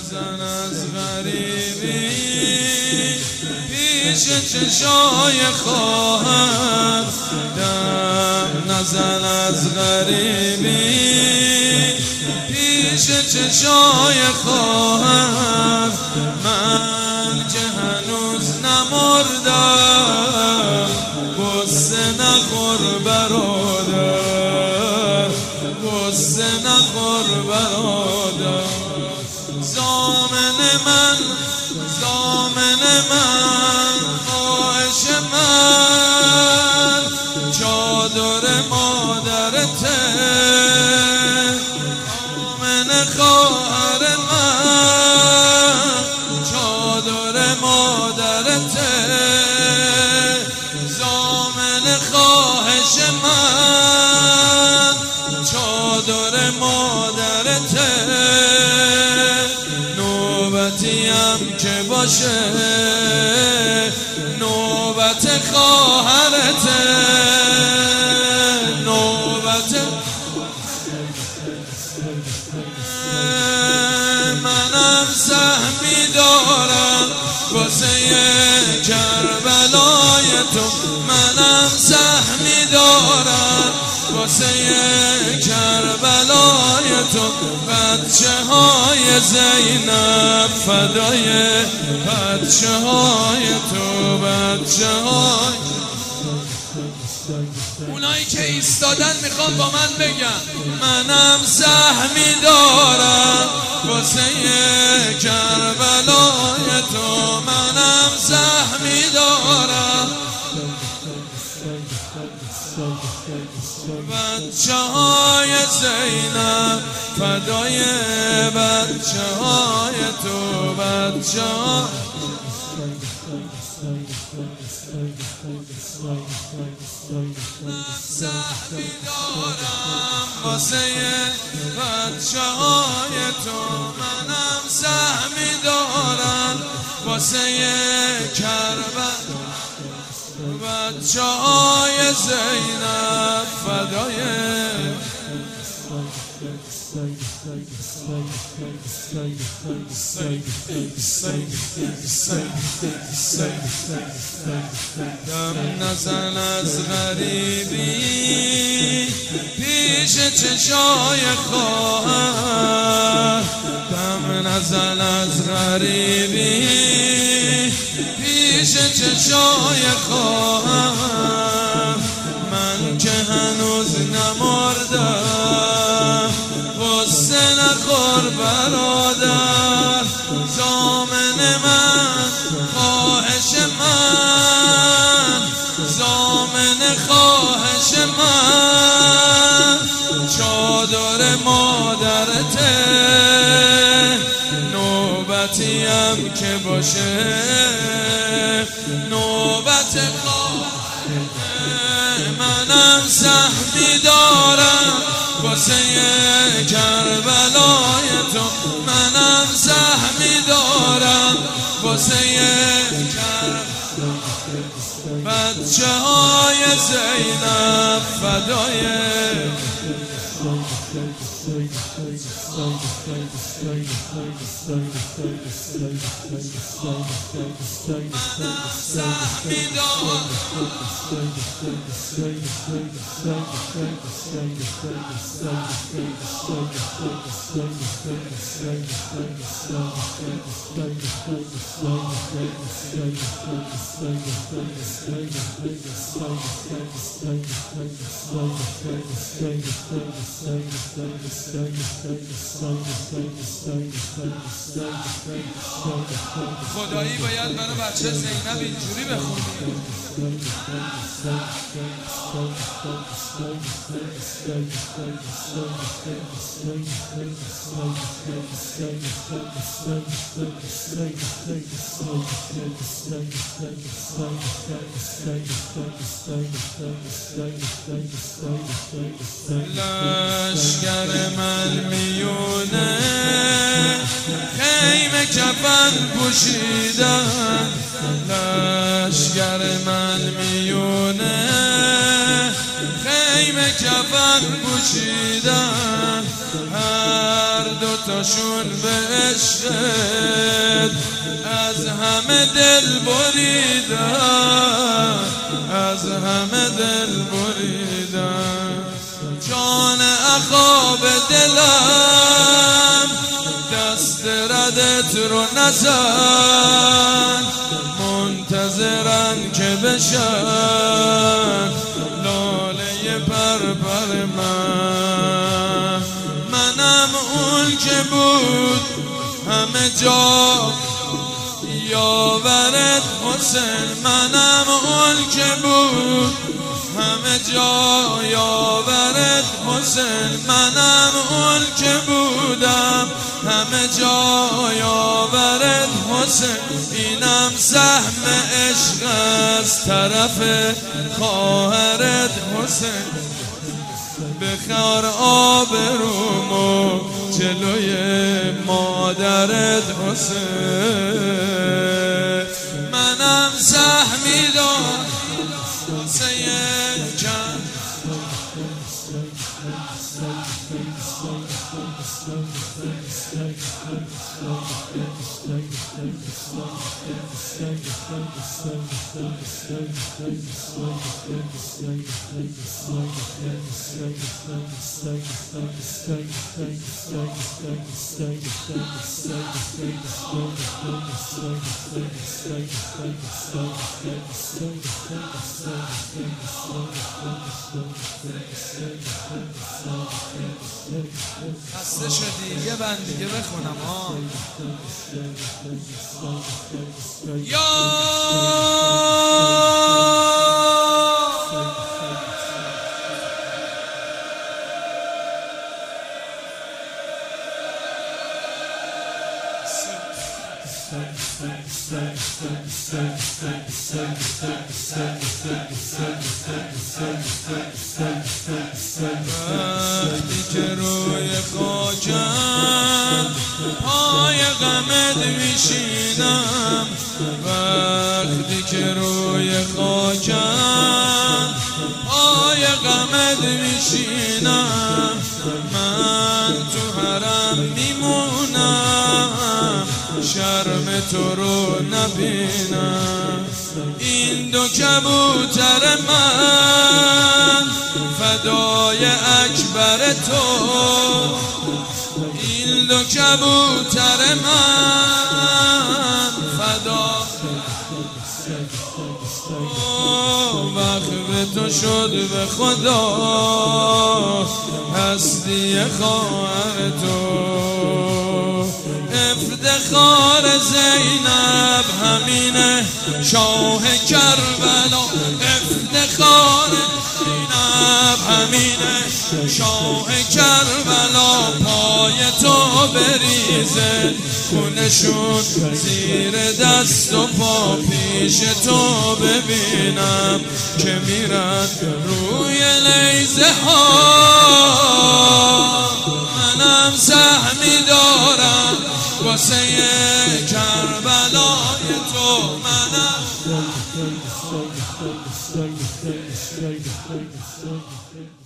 نزن از غریبی پیش چشای خواهر، دم نزن از غریبی پیش چشای خواهر. من که هنوز نمردم غصه نخور برادر، غصه نخور برادر. زامن من خواهش من چادر مادرته، زامن خواهر من چادر مادرته، زامن خواهش من چادر مادرته. نوبتیم که باشه نوبت خواهرته، نوبت منم سهمی دارم واسه کربلای تو، منم سهمی دارم واسه کربلای تو. بچه های زینب فدای بچه های تو، بچه های اونایی که ایستادن میخوام با من بگم منم سهمی دارم واسه کربلای تو، منم سهمی دارم. بچه های زینب فدای بچه های تو، بچه ها سهمی دارم واسه بچه های تو، منم سهمی دارم واسه کربلا. بچه های زینب فدای دم نزن از غریبی پیش چشای خواهر، دم نزن از غریبی پیش چشای خواهر. من که هنوز نمردم غصه نخور برادر. زامن من خواهش من، زامن خواهش من چادر مادرته. نوبتیم که باشه نوبت منم سهمی دارم واسه کربلای تو، منم سهمی دارم واسه بچه های زینب فدای سهمی دارم. خدایی باید برای بچه زینب اینجوری بخونی. لشکر من میونه خیمه کفن پوشیدن، لشکر من میونه خیمه کفن پوشیدن. هر دو تاشون به عشقت از همه دل بریدن، از همه دل بریدن. جان اخا به دلم دست ردت رو نزن، منتظرن که بشن لاله پرپر من. منم اون که بود همه جا یاورت حسین، منم اون که بود همه جا یاورت حسین، منم اون که بودم همه جا یاورت حسین. اینم سهم عشق از طرف خواهرت حسین، بخار آبرومو جلوی مادرت حسین. منم سهمی دارم واسه جان، خسته شدی یه بند دیگه بخونم ها. یا وقتی که روی خاکم پای غمت میشینم، وقتی که روی خاکم پای غمت میشینم، من تو حرم میمونم شرم تو رو نبینم. این دو کبوتر من فدای اکبر تو، این دو کبوتر من فدا وقف تو شد به خدا هستی خواهر تو. افتخار زینب همینه شاه کربلا، افتخار زینب همینه شاه کربلا. پای تو بریزه خونشون زیر دست و پا پیش تو ببینم که میرن روی نیزه ها. منم سهمی دارم واسه کربلای تو، منم